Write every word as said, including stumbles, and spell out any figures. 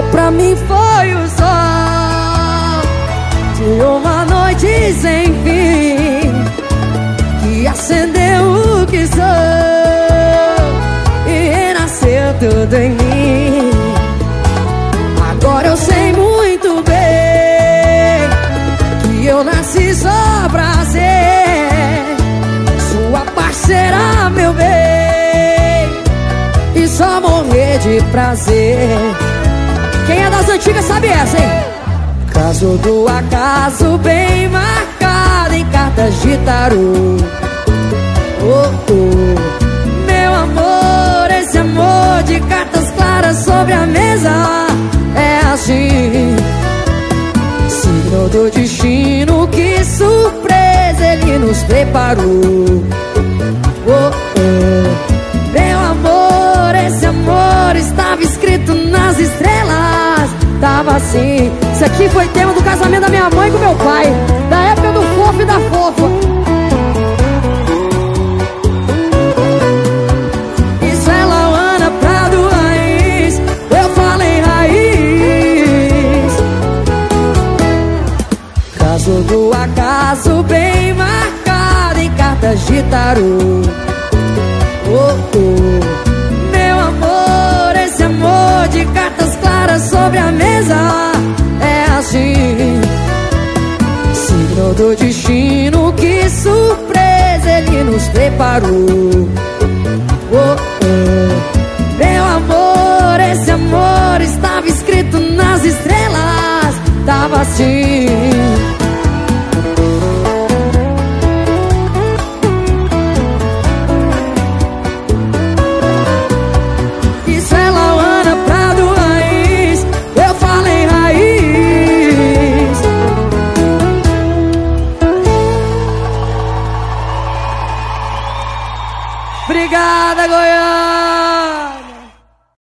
brilhou pra mim foi o sol de uma noite sem fim, que acendeu o que sou e renasceu tudo em mim. Agora eu sei muito bem que eu nasci só pra ser sua parceira, meu bem, e só morrer de prazer. Quem é das antigas sabe essa, hein? Caso do acaso bem marcado em cartas de tarô. Oh, oh, meu amor, esse amor de cartas claras sobre a mesa é assim. Signo do destino, que surpresa ele nos preparou. Oh, oh, meu amor, esse amor estava escrito nas estrelas. Tava assim. Isso aqui foi tema do casamento da minha mãe com meu pai, da época do fofo e da fofa. Isso é Lauana Prado Raiz, eu falei raiz. Caso do acaso bem marcado em cartas de tarô. Oh, oh, meu amor, esse amor de cartas claras sobre a mesa é assim. Signo do destino, que surpresa ele nos preparou. Oh, oh, meu amor, esse amor estava escrito nas estrelas. Tava assim. Obrigada, Goiânia!